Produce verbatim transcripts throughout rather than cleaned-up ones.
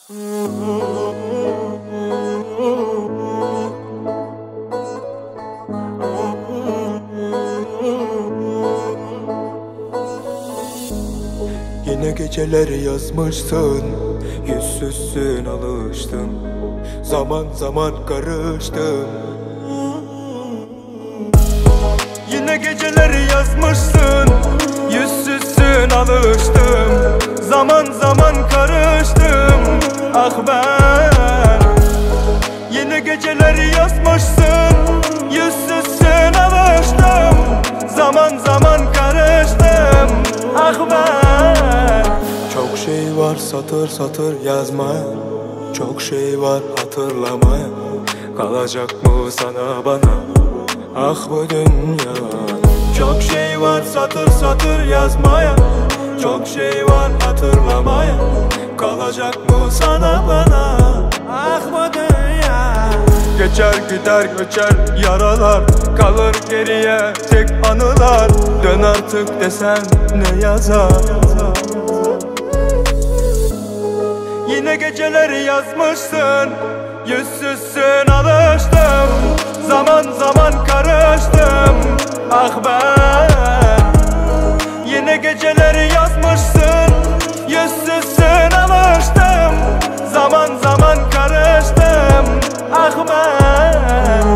Yine geceler yazmışsın, yüzsüzsün alıştım. Zaman zaman karıştım. Yine geceler yazmışsın, yüzsüzsün alıştım. Zaman zaman karıştım, ah ben. Yine geceler yazmışsın, yüzsüzsün alıştım. Zaman zaman karıştım, ah ben. Çok şey var satır satır yazmaya, çok şey var hatırlamaya. Kalacak mı sana bana, ah bu dünya. Çok şey var satır satır yazmaya, çok şey var hatırlamaya. Kalacak mı sana bana, ah bu dünya. Geçer gider göçer yaralar, kalır geriye tek anılar. Dön artık desen ne yazar. Yine geceler yazmışsın, yüzsüzsün alıştım. Zaman zaman karıştım, ah ben. Yine geceler yazmışsın, yüzsüzsün alıştım. Zaman zaman karıştım, ah ben.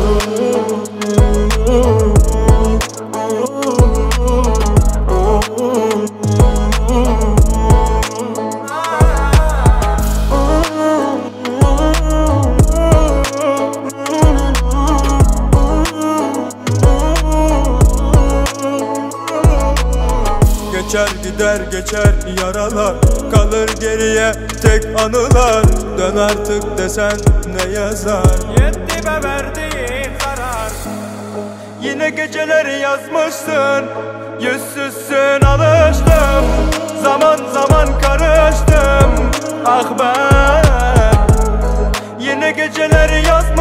Geçer gider geçer yaralar, kalır geriye tek anılar. Dön artık desen ne yazar. Yetti be verdiğin karar. Yine geceler yazmışsın, yüzsüzsün alıştım. Zaman zaman karıştım, ah ben. Yine geceler yazmışsın,